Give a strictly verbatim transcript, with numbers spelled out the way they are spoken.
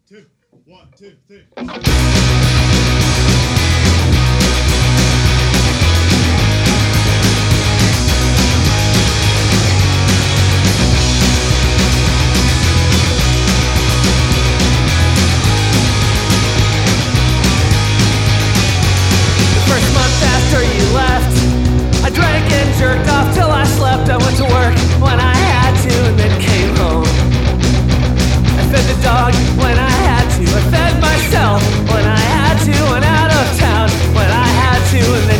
two, one, two, three. First month after you left, I drank and jerked off till I slept. I went to work when I had to and then came home. I fed the dog when I had to. I fed myself when I had to. Went out of town when I had to and then